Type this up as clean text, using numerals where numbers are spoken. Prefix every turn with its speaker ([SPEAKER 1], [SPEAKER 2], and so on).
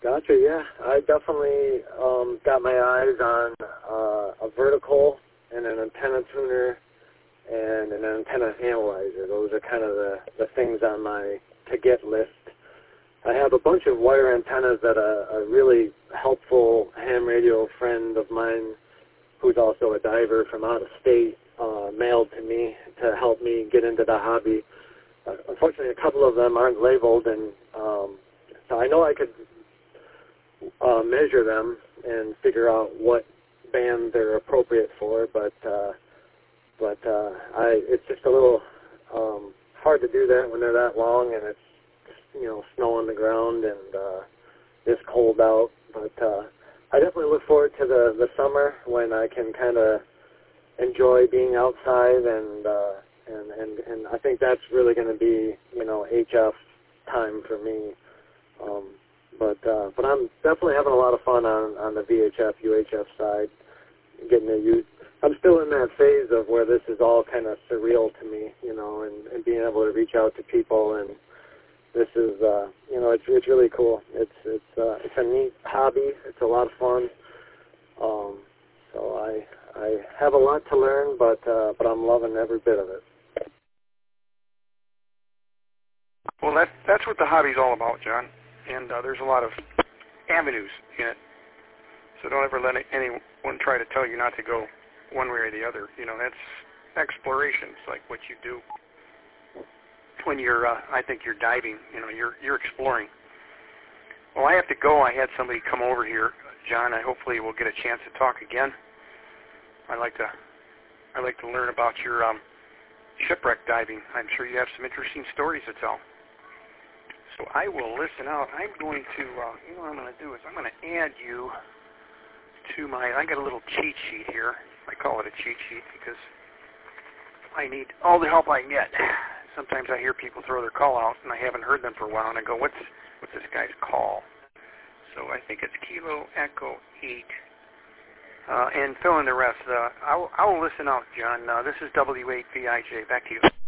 [SPEAKER 1] Gotcha, yeah. I definitely got my eyes on a vertical and an antenna tuner and an antenna analyzer. Those are kind of the things on my to-get list. I have a bunch of wire antennas that a really helpful ham radio friend of mine, who's also a diver from out of state, mailed to me to help me get into the hobby. Unfortunately, a couple of them aren't labeled, and so I know I could measure them and figure out what band they're appropriate for, but it's just a little hard to do that when they're that long and it's snow on the ground and it's cold out. But I definitely look forward to the summer when I can kind of enjoy being outside and I think that's really going to be HF time for me. But I'm definitely having a lot of fun on the VHF, UHF side, getting to use. I'm still in that phase of where this is all kind of surreal to me, and being able to reach out to people, and this is, it's really cool. It's a neat hobby. It's a lot of fun. So I have a lot to learn, but I'm loving every bit of it.
[SPEAKER 2] Well, that's what the hobby's all about, John. And there's a lot of avenues in it. So don't ever let anyone try to tell you not to go one way or the other. That's exploration. It's like what you do when you're, I think you're diving. You're exploring. Well, I have to go. I had somebody come over here, John. Hopefully we'll get a chance to talk again. I'd like to learn about your shipwreck diving. I'm sure you have some interesting stories to tell. So I will listen out. I'm going to, what I'm going to do is I'm going to add you to I got a little cheat sheet here. I call it a cheat sheet because I need all the help I can get. Sometimes I hear people throw their call out and I haven't heard them for a while and I go, what's this guy's call? So I think it's Kilo Echo 8. And fill in the rest. I will listen out, John. This is W8VIJ. Back to you.